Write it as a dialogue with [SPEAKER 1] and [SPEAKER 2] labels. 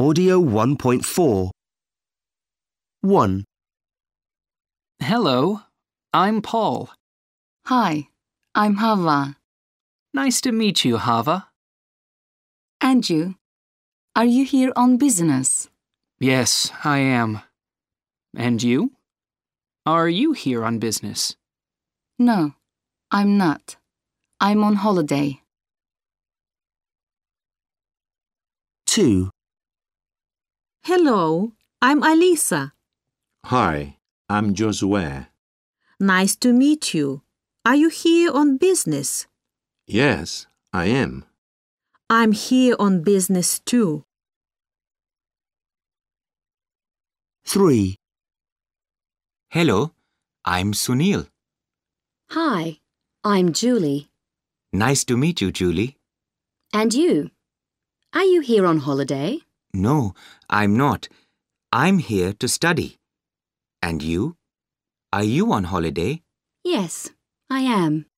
[SPEAKER 1] Audio 1.4. 1,
[SPEAKER 2] Hello, I'm Paul.
[SPEAKER 3] Hi, I'm Hava.
[SPEAKER 2] Nice to meet you, Hava.
[SPEAKER 3] And you? Are you here on business?
[SPEAKER 2] Yes, I am. And you? Are you here on business?
[SPEAKER 3] No, I'm not. I'm on holiday.
[SPEAKER 1] 2,
[SPEAKER 4] Hello, I'm Alisa.
[SPEAKER 5] Hi, I'm Josué.
[SPEAKER 4] Nice to meet you. Are you here on business?
[SPEAKER 5] Yes, I am.
[SPEAKER 4] I'm here on business too.
[SPEAKER 1] 3,
[SPEAKER 6] Hello, I'm Sunil.
[SPEAKER 7] Hi, I'm Julie.
[SPEAKER 6] Nice to meet you, Julie.
[SPEAKER 7] And you? Are you here on holiday?
[SPEAKER 6] No, I'm not. I'm here to study. And you? Are you on holiday?
[SPEAKER 7] Yes, I am.